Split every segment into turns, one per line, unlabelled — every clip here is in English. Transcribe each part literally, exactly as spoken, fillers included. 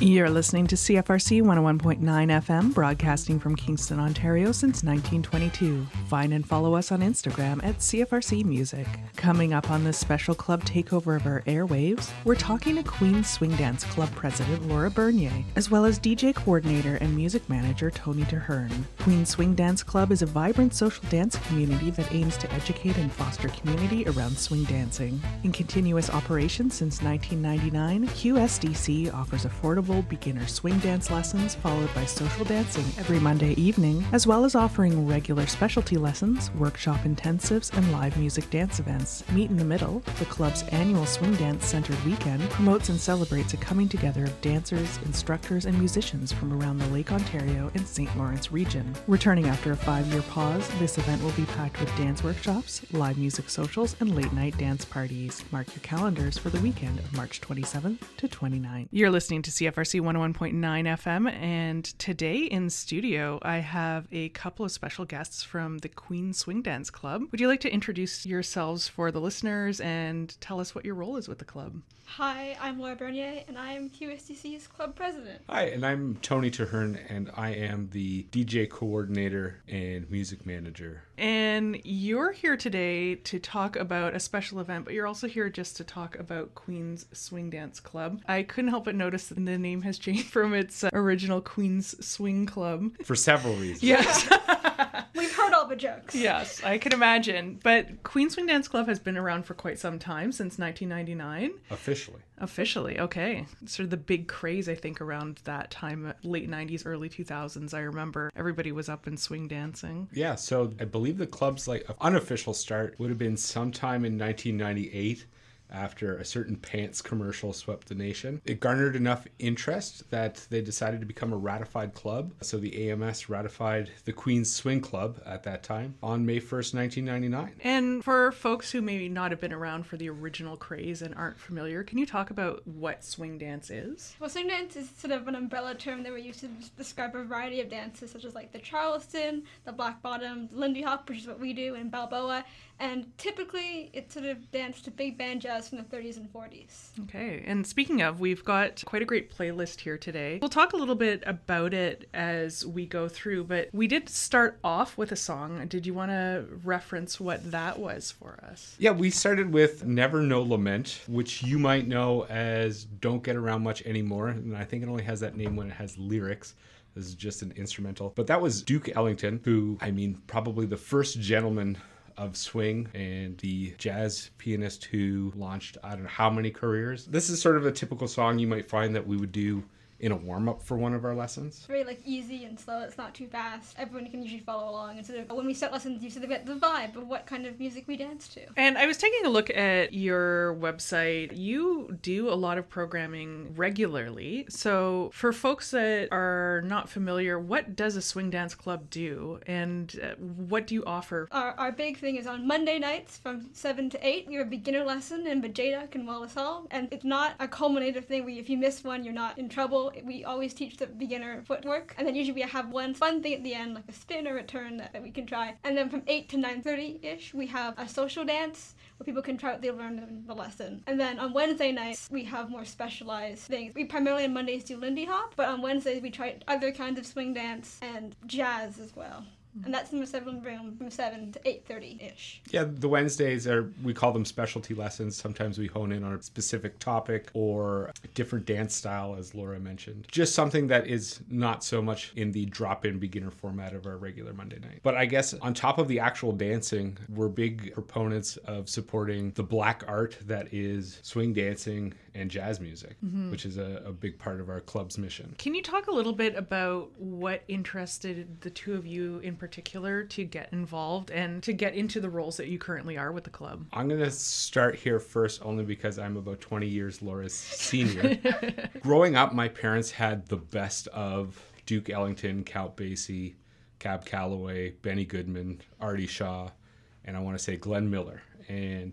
You're listening to C F R C one oh one point nine F M, broadcasting from Kingston, Ontario since nineteen twenty-two. Find and follow us on Instagram at C F R C Music. Coming up on this special club takeover of our airwaves, we're talking to Queen's Swing Dance Club President Laura Bernier, as well as D J coordinator and music manager Tony Terhern. Queen's Swing Dance Club is a vibrant social dance community that aims to educate and foster community around swing dancing. In continuous operation since nineteen ninety-nine, Q S D C offers affordable beginner swing dance lessons followed by social dancing every Monday evening, as well as offering regular specialty lessons, workshop intensives, and live music dance events. Meet in the Middle, the club's annual swing dance centered weekend, promotes and celebrates a coming together of dancers, instructors, and musicians from around the Lake Ontario and Saint Lawrence region. Returning after a five-year pause, this event will be packed with dance workshops, live music socials, and late-night dance parties. Mark your calendars for the weekend of March twenty-seventh to twenty-ninth. You're listening to C F R C one oh one point nine F M, and today in studio I have a couple of special guests from the Queen's Swing Dance Club. Would you like to introduce yourselves for the listeners and tell us what your role is with the club?
Hi, I'm Laura Bernier, and I am Q S D C's club president.
Hi, and I'm Tony Terhern, and I am the D J coordinator and music manager.
And you're here today to talk about a special event, but you're also here just to talk about Queen's Swing Dance Club. I couldn't help but notice that the name has changed from its original Queen's Swing Club.
For several reasons.
Yes.
We've heard all the jokes.
Yes, I can imagine. But Queen's Swing Dance Club has been around for quite some time, since nineteen ninety-nine.
Officially.
Officially, okay. Sort of the big craze, I think, around that time, late nineties, early two thousands. I remember everybody was up in swing dancing.
Yeah, so I believe the club's like unofficial start would have been sometime in nineteen ninety-eight. After a certain pants commercial swept the nation. It garnered enough interest that they decided to become a ratified club. So the A M S ratified the Queen's Swing Club at that time on May first, nineteen ninety-nine.
And for folks who maybe not have been around for the original craze and aren't familiar, can you talk about what swing dance is?
Well, swing dance is sort of an umbrella term that we use to describe a variety of dances, such as like the Charleston, the Black Bottom, Lindy Hop, which is what we do, and Balboa. And typically, it's sort of danced to big band jazz from the thirties and forties.
Okay, and speaking of, we've got quite a great playlist here today. We'll talk a little bit about it as we go through, but we did start off with a song. Did you want to reference what that was for us?
Yeah, we started with Never No Lament, which you might know as Don't Get Around Much Anymore, and I think it only has that name when it has lyrics. This is just an instrumental. But that was Duke Ellington, who, I mean, probably the first gentleman of swing and the jazz pianist who launched I don't know how many careers. This is sort of a typical song you might find that we would do in a warm-up for one of our lessons.
It's very like easy and slow. It's not too fast. Everyone can usually follow along. And sort of when we start lessons, you sort of get the vibe of what kind of music we dance to.
And I was taking a look at your website. You do a lot of programming regularly. So for folks that are not familiar, what does a swing dance club do? And uh, what do you offer?
Our, our big thing is on Monday nights from seven to eight. We have a beginner lesson in Bajada and Wallace Hall. And it's not a culminative thing where if you miss one, you're not in trouble. We always teach the beginner footwork, and then usually we have one fun thing at the end, like a spin or a turn that, that we can try. And then from eight to nine thirty-ish, we have a social dance where people can try what they learned in the lesson. And then on Wednesday nights, we have more specialized things. We primarily on Mondays do Lindy Hop, but on Wednesdays we try other kinds of swing dance and jazz as well. And that's in the seven room from seven to eight thirty-ish.
Yeah, the Wednesdays are, we call them specialty lessons. Sometimes we hone in on a specific topic or a different dance style, as Laura mentioned. Just something that is not so much in the drop-in beginner format of our regular Monday night. But I guess on top of the actual dancing, we're big proponents of supporting the black art that is swing dancing and jazz music, mm-hmm. which is a, a big part of our club's mission.
Can you talk a little bit about what interested the two of you in particular to get involved and to get into the roles that you currently are with the club?
I'm going to start here first only because I'm about twenty years Laura's senior. Growing up, my parents had the best of Duke Ellington, Count Basie, Cab Calloway, Benny Goodman, Artie Shaw, and I want to say Glenn Miller. And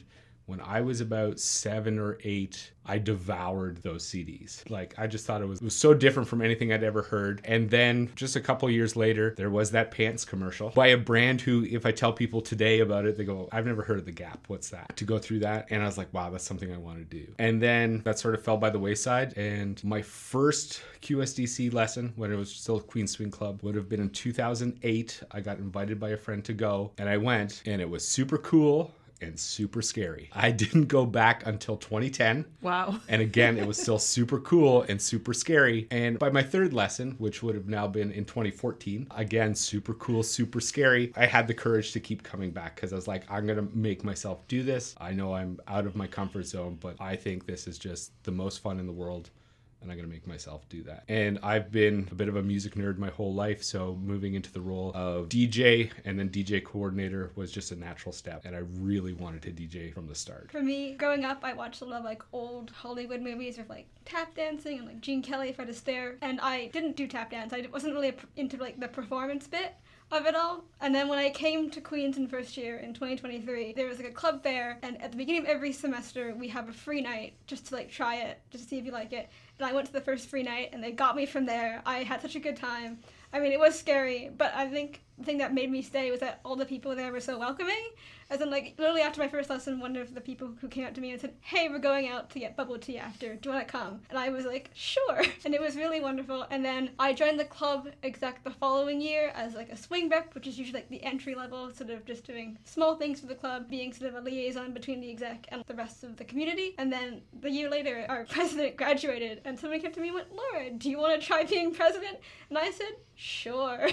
When I was about seven or eight, I devoured those C Ds. Like, I just thought it was, it was so different from anything I'd ever heard. And then just a couple years later, there was that pants commercial by a brand who, if I tell people today about it, they go, I've never heard of the Gap. What's that? To go through that. And I was like, wow, that's something I want to do. And then that sort of fell by the wayside. And my first Q S D C lesson, when it was still Queen's Swing Club, would have been in two thousand eight. I got invited by a friend to go, and I went, and it was super cool and super scary. I didn't go back until twenty ten.
Wow.
And again, it was still super cool and super scary. And by my third lesson, which would have now been in twenty fourteen, again, super cool, super scary, I had the courage to keep coming back because I was like, I'm going to make myself do this. I know I'm out of my comfort zone, but I think this is just the most fun in the world. And I'm going to make myself do that. And I've been a bit of a music nerd my whole life, so moving into the role of D J and then D J coordinator was just a natural step. And I really wanted to D J from the start.
For me, growing up, I watched a lot of like old Hollywood movies with like tap dancing and like Gene Kelly, Fred Astaire. And I didn't do tap dance. I wasn't really into like the performance bit of it all. And then when I came to Queens in first year in twenty twenty-three, there was like a club fair, and at the beginning of every semester we have a free night just to like try it, just to see if you like it. And I went to the first free night and they got me from there. I had such a good time. I mean, it was scary, but I think the thing that made me stay was that all the people there were so welcoming. As in, like, literally after my first lesson, one of the people who came up to me and said, hey, we're going out to get bubble tea after. Do you want to come? And I was like, sure. And it was really wonderful. And then I joined the club exec the following year as, like, a swing rep, which is usually, like, the entry level, sort of just doing small things for the club, being sort of a liaison between the exec and the rest of the community. And then the year later, our president graduated, and somebody came to me and went, Laura, do you want to try being president? And I said, sure.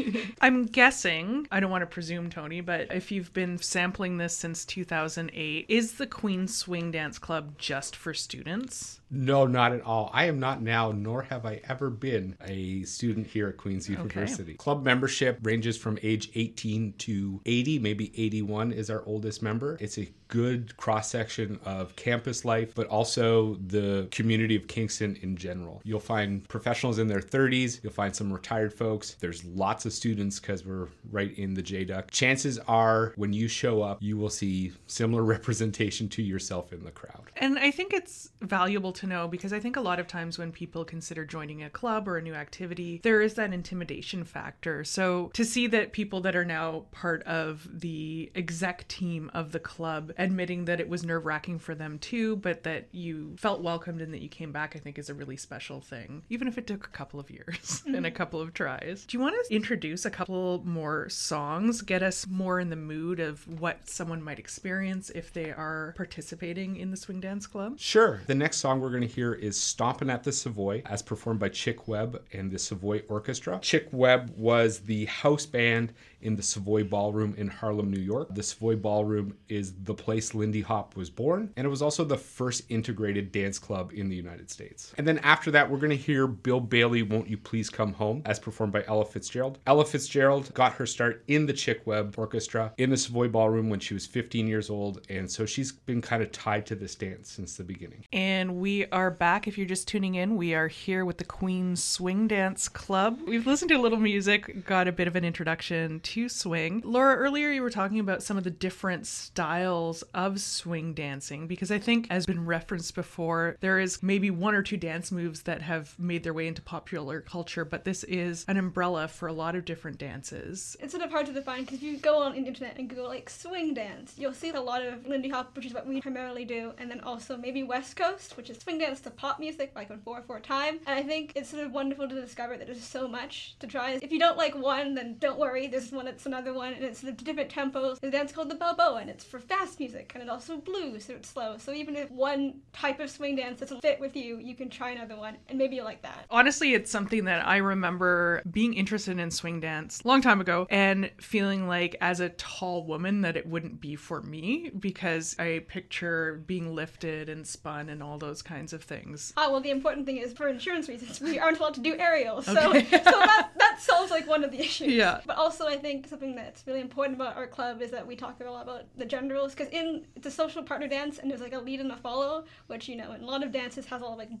I'm guessing, I don't want to presume, Tony, but if you've been sampling this since two thousand eight, is the Queen's Swing Dance Club just for students?
No, not at all. I am not now, nor have I ever been a student here at Queen's University. Okay. Club membership ranges from age eighteen to eighty, maybe eighty-one is our oldest member. It's a good cross-section of campus life, but also the community of Kingston in general. You'll find professionals in their thirties. You'll find some retired folks. There's lots of students because we're right in the J D U C. Chances are when you show up, you will see similar representation to yourself in the crowd.
And I think it's valuable to know, because I think a lot of times when people consider joining a club or a new activity, there is that intimidation factor. So to see that people that are now part of the exec team of the club admitting that it was nerve-wracking for them too, but that you felt welcomed and that you came back, I think is a really special thing, even if it took a couple of years and a couple of tries. Do you want to introduce a couple more songs, get us more in the mood of what someone might experience if they are participating in the Swing Dance Club?
Sure. The next song we're going to hear is Stompin' at the Savoy, as performed by Chick Webb and the Savoy Orchestra. Chick Webb was the house band in the Savoy Ballroom in Harlem, New York. The Savoy Ballroom is the place Lindy Hop was born, and it was also the first integrated dance club in the United States. And then after that, we're going to hear Bill Bailey, Won't You Please Come Home, as performed by Ella Fitzgerald. Ella Fitzgerald got her start in the Chick Webb Orchestra in the Savoy Ballroom when she was fifteen years old, and so she's been kind of tied to this dance since the beginning.
And we are back. If you're just tuning in, we are here with the Queen's Swing Dance Club. We've listened to a little music, got a bit of an introduction to swing. Laura, earlier you were talking about some of the different styles of swing dancing, because I think, as been referenced before, there is maybe one or two dance moves that have made their way into popular culture, but this is an umbrella for a lot of different dances.
It's sort of hard to define, because if you go on the internet and Google like swing dance, you'll see a lot of Lindy Hop, which is what we primarily do, and then also maybe West Coast, which is swing dance to pop music, like on four four time. And I think it's sort of wonderful to discover that there's so much to try. If you don't like one, then don't worry, there's one that's another one, and it's sort of different tempos. There's a dance called the Balboa, and it's for fast music, and it also blues, so it's slow. So even if one type of swing dance doesn't fit with you, you can try another one, and maybe you'll like that.
Honestly, it's something that I remember being interested in swing dance a long time ago, and feeling like as a tall woman that it wouldn't be for me, because I picture being lifted and spun and all those kinds of things.
Ah, well, the important thing is, for insurance reasons, we aren't allowed to do aerials, so, okay. so that, that solves like one of the issues.
Yeah.
But also, I think something that's really important about our club is that we talk a lot about the gender roles, because in it's a social partner dance, and there's like a lead and a follow, which, you know, in a lot of dances has a lot of like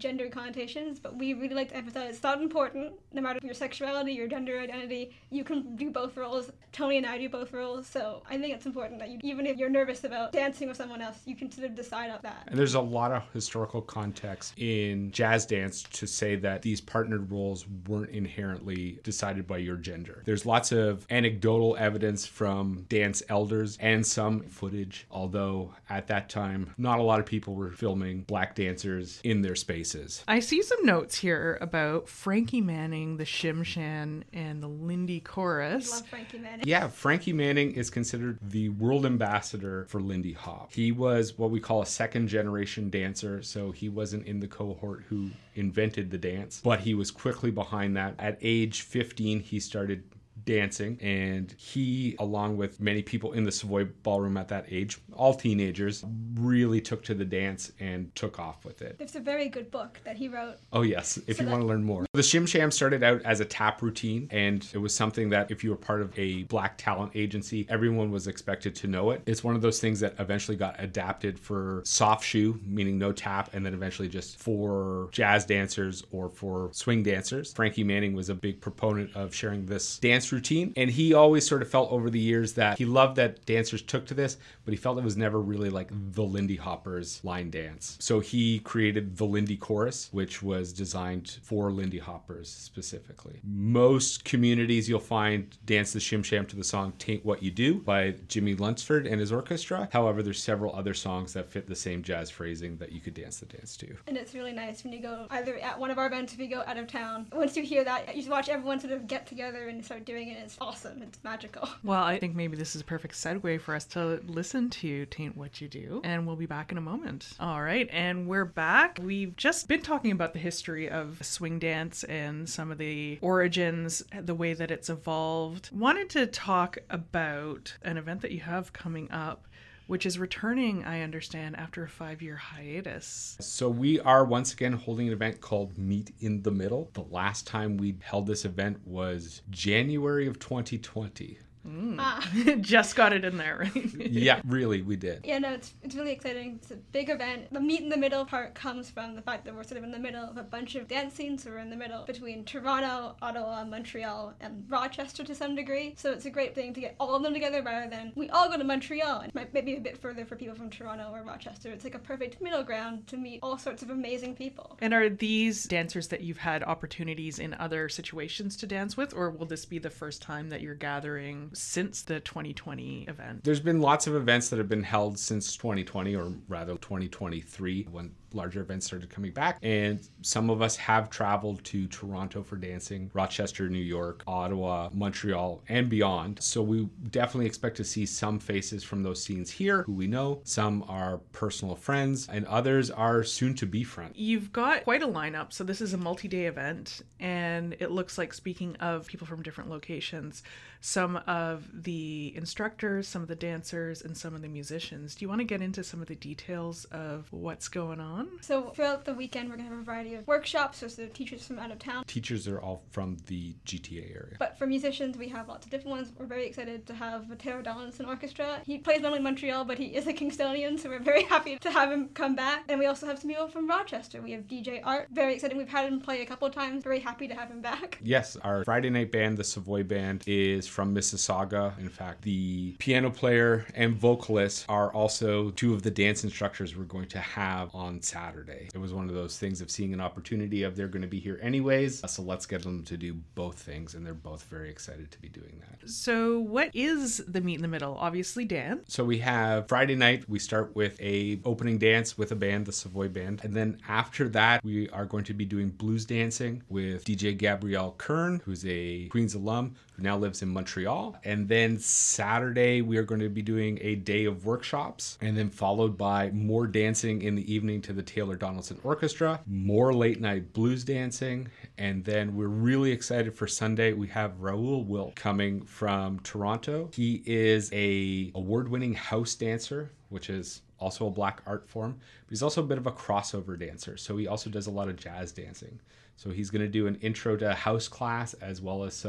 gender connotations, but we really like to emphasize it's not important, no matter your sexuality, your gender identity, you can do both roles. Tony and I do both roles, so I think it's important that you, even if you're nervous about dancing with someone else, you can sort of decide on that.
And there's a lot of historical context in jazz dance to say that these partnered roles weren't inherently decided by your gender. There's lots of anecdotal evidence from dance elders and some footage, although at that time, not a lot of people were filming black dancers in their spaces.
I see some notes here about Frankie Manning, the Shim Shan, and the Lindy Chorus.
I love Frankie Manning.
Yeah, Frankie Manning is considered the world ambassador for Lindy Hop. He was what we call a second generation dancer, so he wasn't in the cohort who invented the dance, but he was quickly behind that. At age fifteen, he started dancing, and he, along with many people in the Savoy Ballroom at that age, all teenagers, really took to the dance and took off with it.
There's a very good book that he wrote.
Oh yes, if
So
you
that-
want to learn more. The Shim Sham started out as a tap routine, and it was something that if you were part of a black talent agency, everyone was expected to know it. It's one of those things that eventually got adapted for soft shoe, meaning no tap, and then eventually just for jazz dancers or for swing dancers. Frankie Manning was a big proponent of sharing this dance routine, and he always sort of felt over the years that he loved that dancers took to this, but he felt it was never really like the Lindy Hoppers line dance. So he created the Lindy Chorus, which was designed for Lindy Hoppers specifically. Most communities you'll find dance the Shim Sham to the song Tain't What You Do by Jimmy Lunsford and his orchestra. However, there's several other songs that fit the same jazz phrasing that you could dance the dance to.
And it's really nice when you go either at one of our events, if you go out of town. Once you hear that, you just watch everyone sort of get together and start doing it. It's awesome. It's magical.
Well, I think maybe this is a perfect segue for us to listen to Tain't What You Do, and we'll be back in a moment. All right, and we're back. We've just been talking about the history of swing dance and some of the origins, the way that it's evolved. Wanted to talk about an event that you have coming up, which is returning, I understand, after a five-year hiatus.
So we are once again holding an event called Meet in the Middle. The last time we held this event was January of twenty twenty.
Mm.
Ah.
Just got it in there, right?
Yeah, really, we did.
Yeah, no, it's it's really exciting. It's a big event. The meet in the middle part comes from the fact that we're sort of in the middle of a bunch of dance scenes. So we're in the middle between Toronto, Ottawa, Montreal, and Rochester to some degree. So it's a great thing to get all of them together rather than we all go to Montreal. And might maybe a bit further for people from Toronto or Rochester. It's like a perfect middle ground to meet all sorts of amazing people.
And are these dancers that you've had opportunities in other situations to dance with, or will this be the first time that you're gathering since the twenty twenty event?
There's been lots of events that have been held since twenty twenty, or rather twenty twenty-three, when larger events started coming back. And some of us have traveled to Toronto for dancing, Rochester, New York, Ottawa, Montreal, and beyond. So we definitely expect to see some faces from those scenes here who we know. Some are personal friends, and others are soon to be friends.
You've got quite a lineup. So this is a multi-day event, and it looks like, speaking of people from different locations, some of the instructors, some of the dancers, and some of the musicians. Do you want to get into some of the details of what's going on?
So throughout the weekend, we're going to have a variety of workshops. So the teachers from out of town.
Teachers are all from the G T A area.
But for musicians, we have lots of different ones. We're very excited to have Matteo Donaldson Orchestra. He plays normally in Montreal, but he is a Kingstonian, so we're very happy to have him come back. And we also have some people from Rochester. We have D J Art. Very exciting. We've had him play a couple of times. Very happy to have him back.
Yes, our Friday night band, the Savoy Band, is from Mississauga. In fact, the piano player and vocalist are also two of the dance instructors we're going to have on Saturday. It was one of those things of seeing an opportunity of they're going to be here anyways, so let's get them to do both things, and they're both very excited to be doing that.
So what is the Meet in the Middle? Obviously dance.
So we have Friday night, we start with a opening dance with a band, the Savoy Band, and then after that we are going to be doing blues dancing with D J Gabrielle Kern, who's a Queens alum who now lives in Montreal. And then Saturday we are going to be doing a day of workshops, and then followed by more dancing in the evening to the Taylor Donaldson Orchestra, more late night blues dancing, and then we're really excited for Sunday. We have Raoul Wilk coming from Toronto. He is a award-winning house dancer, which is also a black art form, but he's also a bit of a crossover dancer. So he also does a lot of jazz dancing. So he's going to do an intro to house class as well as some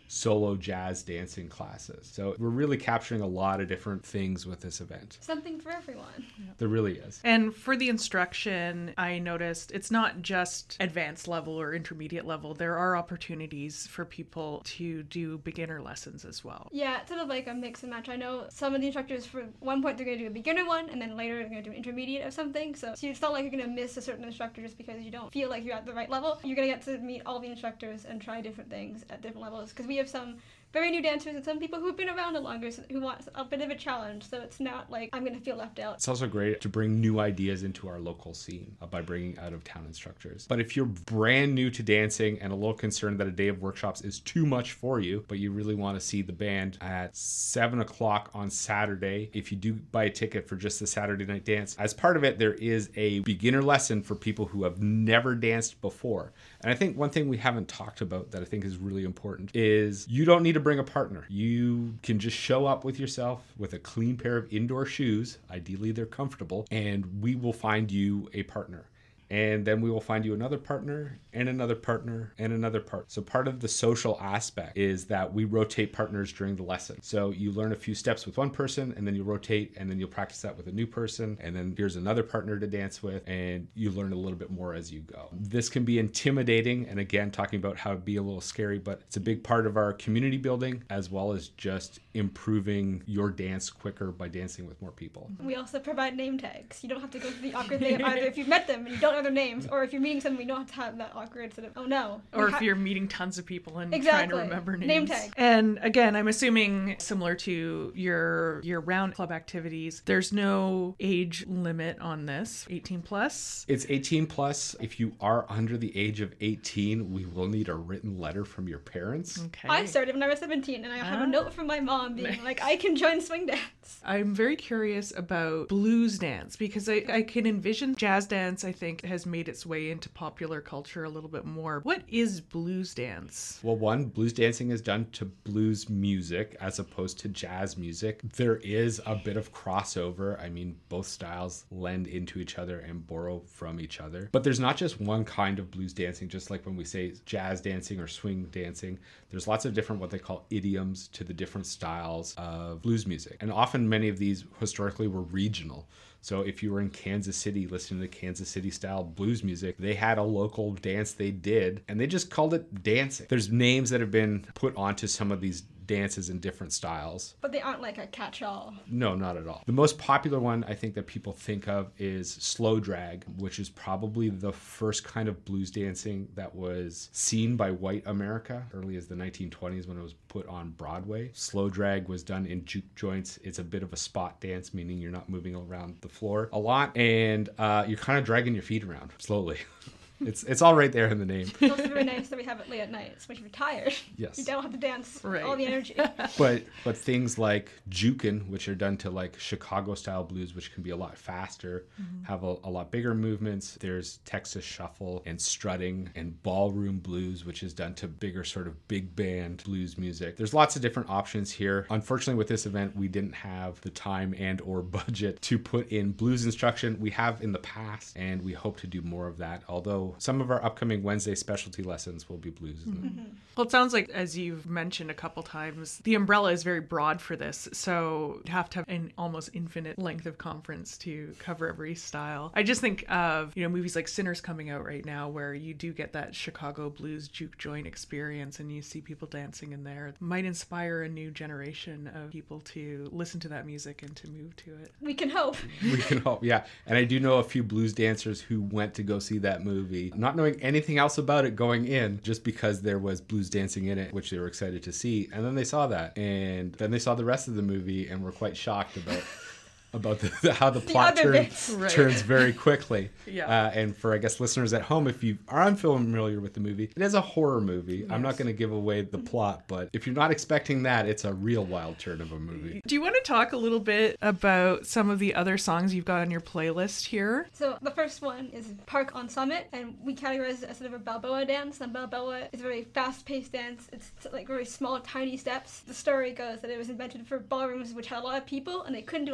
solo jazz dancing classes. So we're really capturing a lot of different things with this event.
Something for everyone.
There really is.
And for the instruction, I noticed it's not just advanced level or intermediate level. There are opportunities for people to do beginner lessons as well.
Yeah, it's sort of like a mix and match. I know some of the instructors, for one point, they're going to do a beginner one, and then later they're going to do an intermediate of something. So, so it's not like you're going to miss a certain instructor just because you don't feel like you're at the right level. You're going to get to meet all the instructors and try different things at different levels. Because we have some very new dancers and some people who've been around a longer who want a bit of a challenge. So it's not like I'm going to feel left out.
It's also great to bring new ideas into our local scene uh, by bringing out-of-town instructors. But if you're brand new to dancing and a little concerned that a day of workshops is too much for you, but you really want to see the band at seven o'clock on Saturday, if you do buy a ticket for just the Saturday night dance, as part of it, there is a beginner lesson for people who have never danced before. And I think one thing we haven't talked about that I think is really important is you don't need to bring a partner. You can just show up with yourself with a clean pair of indoor shoes. Ideally, they're comfortable, and we will find you a partner. And then we will find you another partner and another partner and another part. So part of the social aspect is that we rotate partners during the lesson. So you learn a few steps with one person, and then you rotate, and then you'll practice that with a new person. And then here's another partner to dance with, and you learn a little bit more as you go. This can be intimidating. And again, talking about how it'd be a little scary, but it's a big part of our community building, as well as just improving your dance quicker by dancing with more people.
We also provide name tags. You don't have to go through the awkward thing either if you've met them and you don't know their names, or if you're meeting someone, you don't have to have that awkward sort of, oh no.
Or
ha-
if you're meeting tons of people and
exactly.
trying to remember names.
Name tag.
And again, I'm assuming similar to your year-round club activities, there's no age limit on this. eighteen plus?
It's eighteen plus. If you are under the age of eighteen, we will need a written letter from your parents.
Okay.
I started when I was seventeen, and I have
Ah.
a note from my mom being like, I can join swing dance.
I'm very curious about blues dance because I, I can envision jazz dance, I think, has made its way into popular culture a little bit more. What is blues dance?
Well, one, blues dancing is done to blues music as opposed to jazz music. There is a bit of crossover. I mean, both styles lend into each other and borrow from each other. But there's not just one kind of blues dancing, just like when we say jazz dancing or swing dancing. There's lots of different what they call idioms to the different styles of blues music. And often many of these historically were regional. So if you were in Kansas City listening to Kansas City style blues music, they had a local dance they did, and they just called it dancing. There's names that have been put onto some of these dances in different styles.
But they aren't like a catch-all.
No, not at all. The most popular one I think that people think of is slow drag, which is probably the first kind of blues dancing that was seen by white America, early as the nineteen twenties when it was put on Broadway. Slow drag was done in juke joints. It's a bit of a spot dance, meaning you're not moving around the floor a lot, and uh, you're kind of dragging your feet around slowly. It's it's all right there in the name.
It's also very nice that we have it late at night, so when you're tired,
Yes.
you don't have to dance with
Right.
all the energy.
But but things like jukin, which are done to like Chicago style blues, which can be a lot faster, mm-hmm. have a, a lot bigger movements. There's Texas shuffle and strutting and ballroom blues, which is done to bigger sort of big band blues music. There's lots of different options here. Unfortunately, with this event, we didn't have the time and or budget to put in blues instruction. We have in the past, and we hope to do more of that. Although some of our upcoming Wednesday specialty lessons will be blues.
Mm-hmm. Well, it sounds like, as you've mentioned a couple times, the umbrella is very broad for this. So you have to have an almost infinite length of conference to cover every style. I just think of, you know, movies like Sinners coming out right now where you do get that Chicago blues juke joint experience and you see people dancing in there. It might inspire a new generation of people to listen to that music and to move to it.
We can hope.
We can hope, yeah. And I do know a few blues dancers who went to go see that movie, not knowing anything else about it going in, just because there was blues dancing in it, which they were excited to see. And then they saw that, and then they saw the rest of the movie and were quite shocked about about the, the, how the,
The
plot
other
turn,
bits.
Right.
turns very quickly.
Yeah.
Uh, and for, I guess, listeners at home, if you are unfamiliar with the movie, it is a horror movie. Yes. I'm not going to give away the plot, but if you're not expecting that, it's a real wild turn of a movie.
Do you want to talk a little bit about some of the other songs you've got on your playlist here?
So the first one is Park on Summit, and we categorize it as sort of a Balboa dance. And Balboa is a very fast-paced dance. It's like very small, tiny steps. The story goes that it was invented for ballrooms which had a lot of people, and they couldn't do a lot of flips and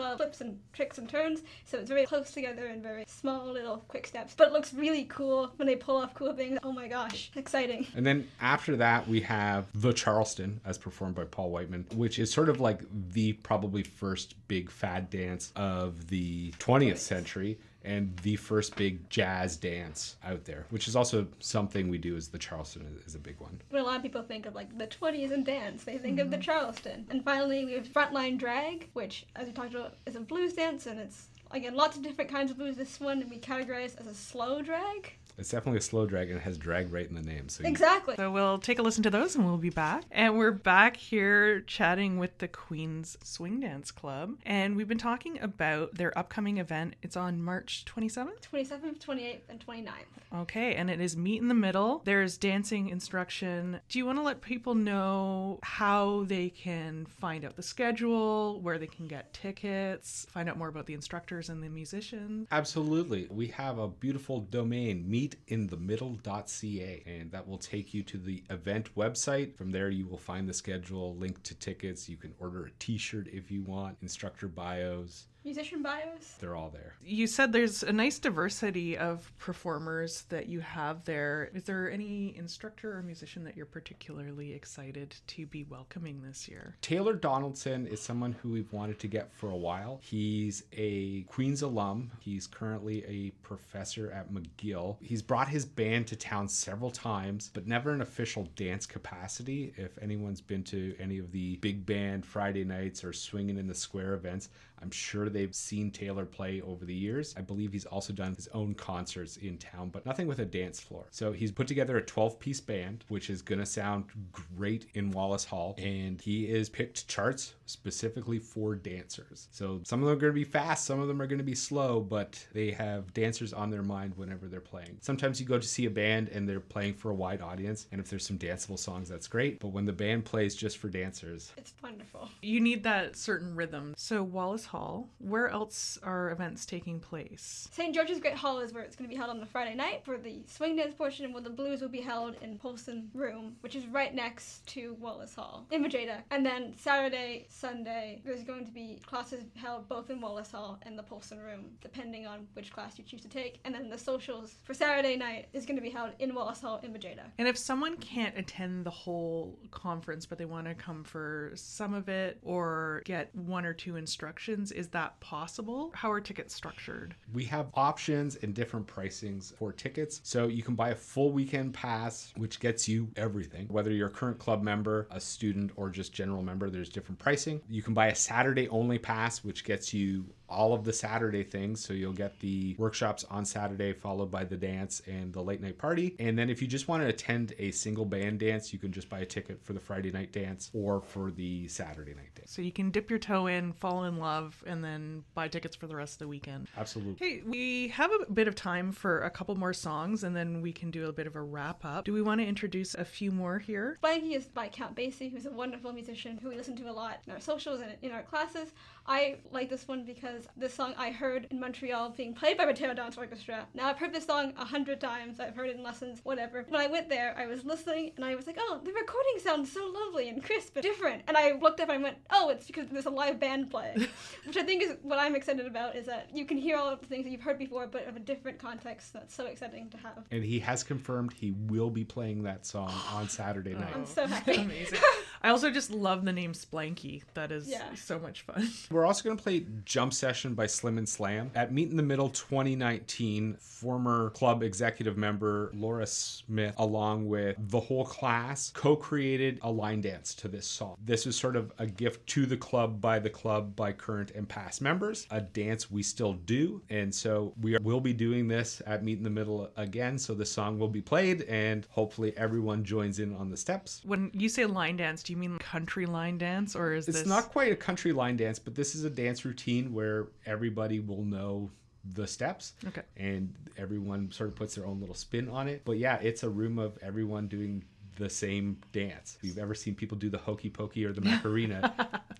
and tricks and turns, so it's very close together and very small little quick steps. But it looks really cool when they pull off cool things. Oh my gosh, exciting.
And then after that, we have The Charleston, as performed by Paul Whiteman, which is sort of like the probably first big fad dance of the twentieth century. And the first big jazz dance out there, which is also something we do as the Charleston is a big one.
When a lot of people think of like the twenties and dance, they think mm-hmm. of the Charleston. And finally, we have Frontline Drag, which, as we talked about, is a blues dance, and it's, again, lots of different kinds of blues. This one we categorize as a slow drag.
It's definitely a slow drag, and it has drag right in the name. So
exactly.
So we'll take a listen to those, and we'll be back. And we're back here chatting with the Queen's Swing Dance Club. And we've been talking about their upcoming event. It's on March twenty-seventh?
twenty-seventh, twenty-eighth, and twenty-ninth.
Okay, and it is Meet in the Middle. There's dancing instruction. Do you want to let people know how they can find out the schedule, where they can get tickets, find out more about the instructors and the musicians?
Absolutely. We have a beautiful domain, meet in the middle dot c a, and that will take you to the event website. From there, you will find the schedule, link to tickets. You can order a t-shirt if you want, instructor bios.
Musician bios?
They're all there.
You said there's a nice diversity of performers that you have there. Is there any instructor or musician that you're particularly excited to be welcoming this year?
Taylor Donaldson is someone who we've wanted to get for a while. He's a Queen's alum. He's currently a professor at McGill. He's brought his band to town several times, but never in official dance capacity. If anyone's been to any of the big band Friday nights or Swingin' in the Square events, I'm sure they've seen Taylor play over the years. I believe he's also done his own concerts in town, but nothing with a dance floor. So he's put together a twelve-piece band, which is going to sound great in Wallace Hall. And he is picked charts specifically for dancers. So some of them are going to be fast, some of them are going to be slow, but they have dancers on their mind whenever they're playing. Sometimes you go to see a band and they're playing for a wide audience, and if there's some danceable songs, that's great. But when the band plays just for dancers,
it's wonderful.
You need that certain rhythm. So Wallace Hall, where else are events taking place?
Saint George's Great Hall is where it's going to be held on the Friday night for the swing dance portion, where the blues will be held in Polson Room, which is right next to Wallace Hall in Majeda. And then Saturday, Sunday, there's going to be classes held both in Wallace Hall and the Polson Room, depending on which class you choose to take. And then the socials for Saturday night is going to be held in Wallace Hall in Majeda.
And if someone can't attend the whole conference, but they want to come for some of it or get one or two instructions, is that possible? How are tickets structured?
We have options and different pricings for tickets. So you can buy a full weekend pass, which gets you everything. Whether you're a current club member, a student, or just general member, there's different pricing. You can buy a Saturday only pass, which gets you all of the Saturday things. So you'll get the workshops on Saturday, followed by the dance and the late night party. And then if you just want to attend a single band dance, you can just buy a ticket for the Friday night dance or for the Saturday night dance.
So you can dip your toe in, fall in love, and then buy tickets for the rest of the weekend.
Absolutely.
Hey, we have a bit of time for a couple more songs, and then we can do a bit of a wrap up. Do we want to introduce a few more here?
Splanky is by Count Basie, who's a wonderful musician who we listen to a lot in our socials and in our classes. I like this one because this song I heard in Montreal being played by Mateo Dance Orchestra. Now, I've heard this song a hundred times. I've heard it in lessons, whatever. When I went there, I was listening, and I was like, oh, the recording sounds so lovely and crisp and different. And I looked up and I went, oh, it's because there's a live band playing. Which I think is what I'm excited about, is that you can hear all of the things that you've heard before, but of a different context. That's so exciting to have.
And he has confirmed he will be playing that song on Saturday night.
I'm so happy.
Amazing. I also just love the name Splanky. That is yeah. so much fun.
We're also going to play Jump Session by Slim and Slam. At Meet in the Middle twenty nineteen, former club executive member Laura Smith, along with the whole class, co-created a line dance to this song. This is sort of a gift to the club by the club by current and past members, a dance we still do. And so we will be doing this at Meet in the Middle again. So the song will be played and hopefully everyone joins in on the steps.
When you say line dance, do you mean country line dance, or is
it's
this...
not quite a country line dance, but this is a dance routine where everybody will know the steps.
Okay.
And everyone sort of puts their own little spin on it. But yeah, it's a room of everyone doing the same dance. If you've ever seen people do the hokey pokey or the Macarena,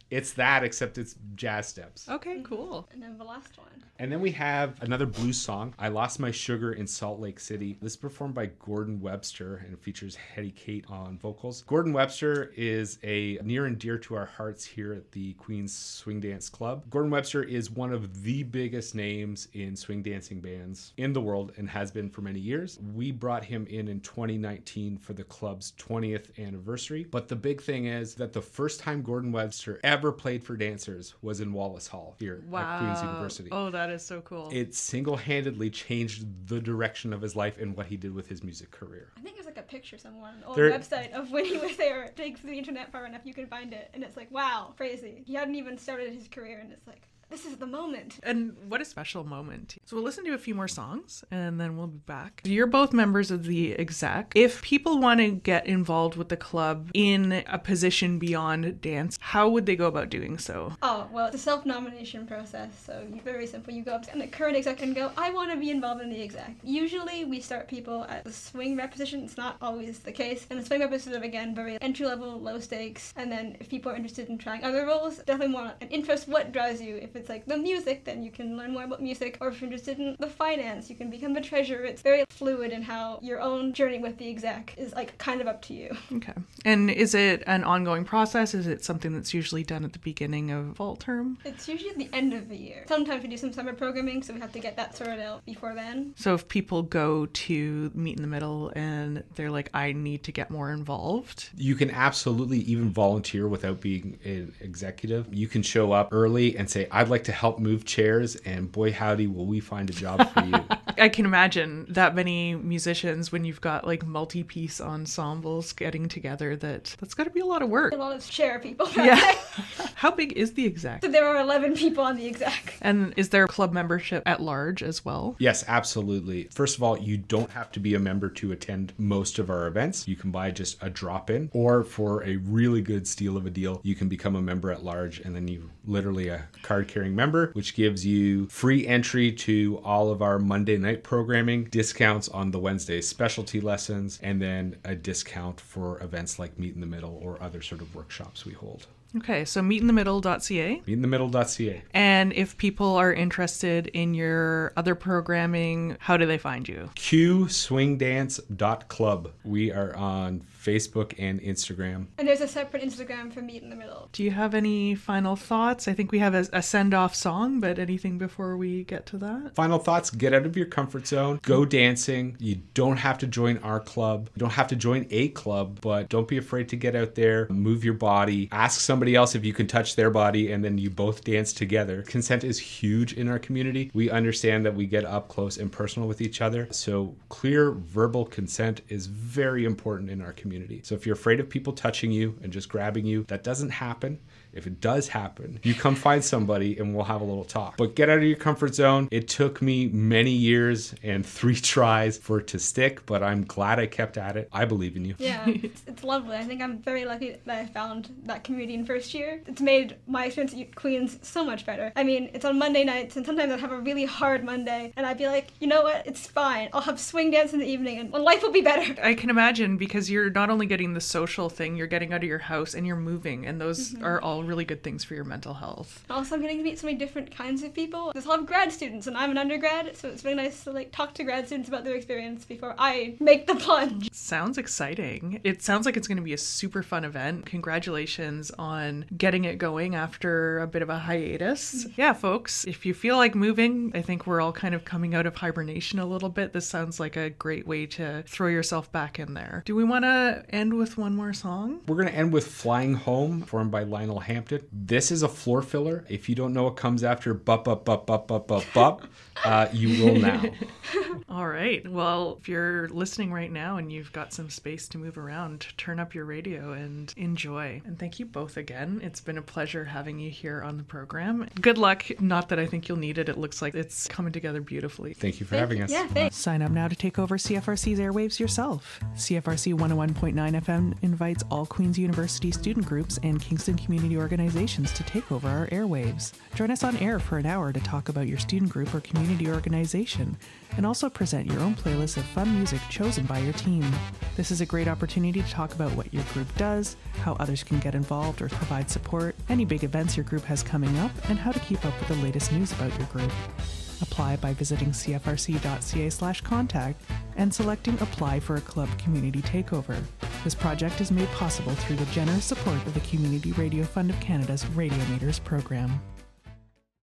It's that, except it's jazz steps.
Okay, cool.
And then the last one.
And then we have another blues song, I Lost My Sugar in Salt Lake City. This is performed by Gordon Webster and it features Hetty Kate on vocals. Gordon Webster is a near and dear to our hearts here at the Queen's Swing Dance Club. Gordon Webster is one of the biggest names in swing dancing bands in the world and has been for many years. We brought him in in twenty nineteen for the club's twentieth anniversary. But the big thing is that the first time Gordon Webster ever played for dancers was in Wallace Hall here
Wow.
at Queen's University.
Oh, that is so cool.
It single-handedly changed the direction of his life and what he did with his music career.
I think there's like a picture somewhere on an old
There-
website of when he was there. Dig through the internet far enough, you can find it. And it's like, wow, crazy. He hadn't even started his career, and it's like, this is the moment.
And what a special moment. So we'll listen to a few more songs and then we'll be back. You're both members of the exec. If people want to get involved with the club in a position beyond dance, how would they go about doing so?
Oh, well, it's a self-nomination process, so you're very simple. You go up to the current exec and go, I want to be involved in the exec. Usually we start people at the swing rep position. It's not always the case. And the swing rep is sort of, again, very entry-level, low stakes. And then if people are interested in trying other roles, definitely more an interest, what drives you. If it's like the music, then you can learn more about music. Or if you're interested in the finance, you can become a treasurer. It's very fluid in how your own journey with the exec is like kind of up to you.
Okay. And is it an ongoing process? Is it something that's usually done at the beginning of fall term?
It's usually at the end of the year. Sometimes we do some summer programming, so we have to get that sorted out before then.
So if people go to Meet in the Middle and they're like, I need to get more involved.
You can absolutely even volunteer without being an executive. You can show up early and say, I'd like to help move chairs, and boy howdy will we find a job for you.
I can imagine that many musicians, when you've got like multi-piece ensembles getting together, that that's got to be a lot of work.
A lot of chair people.
Yeah. How big is the exec?
So there are eleven people on the exec.
And is there club membership at large as well?
Yes, absolutely. First of all, you don't have to be a member to attend most of our events. You can buy just a drop-in, or for a really good steal of a deal, you can become a member at large, and then you literally a card-carrying member, which gives you free entry to all of our Monday night programming, discounts on the Wednesday specialty lessons, and then a discount for events like Meet in the Middle or other sort of workshops we hold.
Okay, so meet in the middle dot c a.
meet in the middle dot c a.
And if people are interested in your other programming, how do they find you?
q swing dance dot club. We are on Facebook and Instagram.
And there's a separate Instagram for Meet in the Middle.
Do you have any final thoughts? I think we have a, a send-off song, but anything before we get to that?
Final thoughts, get out of your comfort zone, go dancing. You don't have to join our club. You don't have to join a club, but don't be afraid to get out there, move your body, ask somebody else if you can touch their body, and then you both dance together. Consent is huge in our community. We understand that we get up close and personal with each other, so clear verbal consent is very important in our community. So if you're afraid of people touching you and just grabbing you, that doesn't happen. If it does happen, you come find somebody and we'll have a little talk. But get out of your comfort zone. It took me many years and three tries for it to stick, but I'm glad I kept at it. I believe in you.
Yeah, it's, it's lovely. I think I'm very lucky that I found that community in first year. It's made my experience at Queen's so much better. I mean, it's on Monday nights, and sometimes I'd have a really hard Monday, and I'd be like, you know what, it's fine. I'll have swing dance in the evening, and life will be better.
I can imagine, because you're not only getting the social thing, you're getting out of your house and you're moving, and those mm-hmm. are all really good things for your mental health.
Also, I'm getting to meet so many different kinds of people. There's a lot of grad students, and I'm an undergrad, so it's really nice to like talk to grad students about their experience before I make the plunge.
Sounds exciting. It sounds like it's going to be a super fun event. Congratulations on getting it going after a bit of a hiatus. Mm-hmm. Yeah, folks, if you feel like moving, I think we're all kind of coming out of hibernation a little bit. This sounds like a great way to throw yourself back in there. Do we want to end with one more song?
We're going to end with Flying Home, performed by Lionel Hampton. This is a floor filler. If you don't know what comes after bup, bup, bup, bup, bup, bup, bup, uh, you will now.
All right. Well, if you're listening right now and you've got some space to move around, turn up your radio and enjoy. And thank you both again. It's been a pleasure having you here on the program. Good luck. Not that I think you'll need it. It looks like it's coming together beautifully.
Thank you for
Thank
having
you.
us.
Yeah, thanks.
Sign up now to take over C F R C's airwaves yourself. C F R C one oh one point nine F M invites all Queen's University student groups and Kingston community organizations to take over our airwaves. Join us on air for an hour to talk about your student group or community organization, and also present your own playlist of fun music chosen by your team. This is a great opportunity to talk about what your group does, how others can get involved, or provide support, any big events your group has coming up, and how to keep up with the latest news about your group. Apply by visiting cfrc.ca slash contact and selecting Apply for a Club Community Takeover. This project is made possible through the generous support of the Community Radio Fund of Canada's Radio Meters program.